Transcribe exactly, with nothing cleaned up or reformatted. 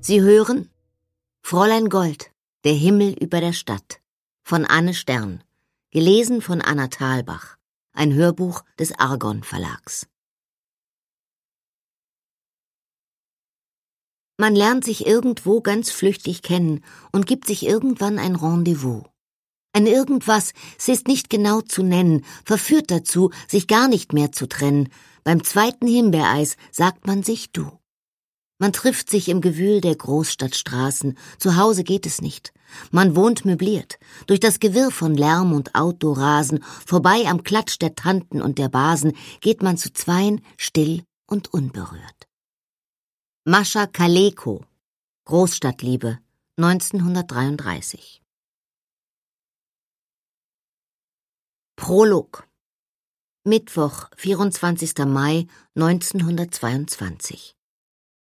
Sie hören Fräulein Gold, der Himmel über der Stadt von Anne Stern, gelesen von Anna Thalbach, ein Hörbuch des Argon Verlags. Man lernt sich irgendwo ganz flüchtig kennen und gibt sich irgendwann ein Rendezvous. Ein Irgendwas, es ist nicht genau zu nennen, verführt dazu, sich gar nicht mehr zu trennen. Beim zweiten Himbeereis sagt man sich du. Man trifft sich im Gewühl der Großstadtstraßen, zu Hause geht es nicht. Man wohnt möbliert, durch das Gewirr von Lärm und Autorasen, vorbei am Klatsch der Tanten und der Basen, geht man zu zweien, still und unberührt. Mascha Kaleko, Großstadtliebe, neunzehnhundertdreiunddreißig. Prolog. Mittwoch, vierundzwanzigster Mai neunzehnhundertzweiundzwanzig.